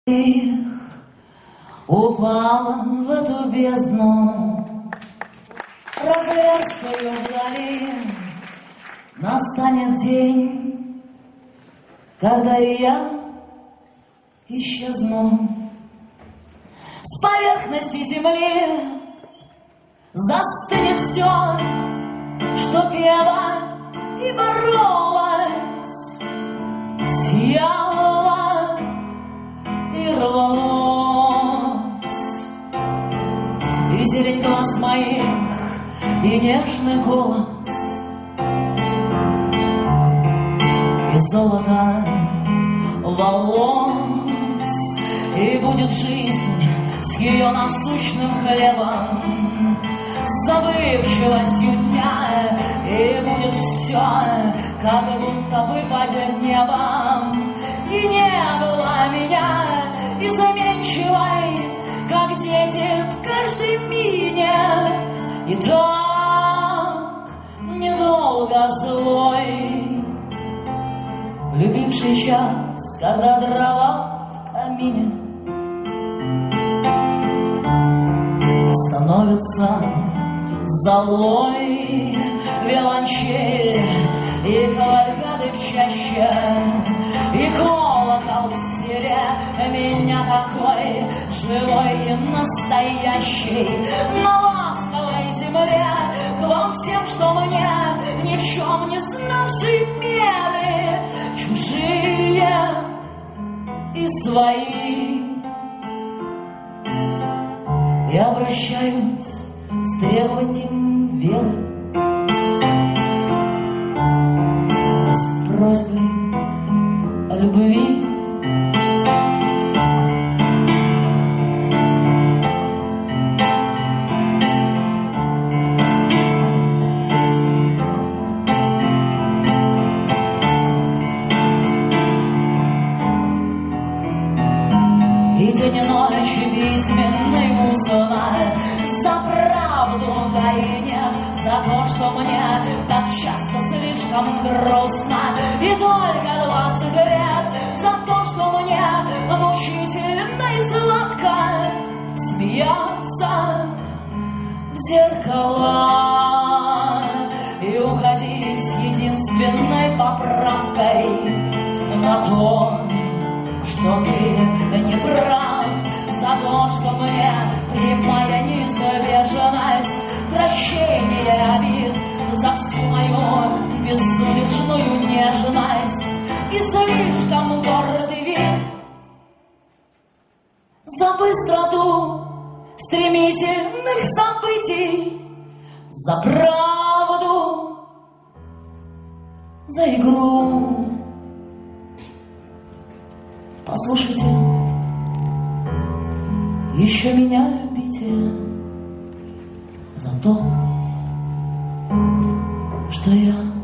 Упал в эту бездну, разверстую вдали. Настанет день, когда и я исчезну с поверхности земли. Застынет все, что пела и боролась, сияла и рвалась. И зелень глаз моих, и нежный голос, и золото волос, и будет жизнь с ее насущным хлебом, с забывчивостью дня, и будет все, как будто бы под небом. И не было меня изменчивой, как дети в каждой мине, и так недолго злой, любивший час, когда дрова в камине становится золой. Виолончель и кавалькады в чаще, и колокол в селе меня такой живой и настоящий. На ласковой земле к вам всем, что мне ни в чем не знавшей меры, чужие и свои. Я обращаюсь с требованием веры, с просьбой о любви. И день и ночь письменный узнай за правду, да и нет, за то, что мне так часто слишком грустно. И только 20 лет за то, что мне мучительно и сладко смеяться в зеркала и уходить единственной поправкой на то, что ты не прав, за то, что мне прямая неизбежность прощения обид, за всю мою безудержную нежность и слишком гордый вид, за быстроту стремительных событий, за правду, за игру. Послушайте, еще меня любите за то, что я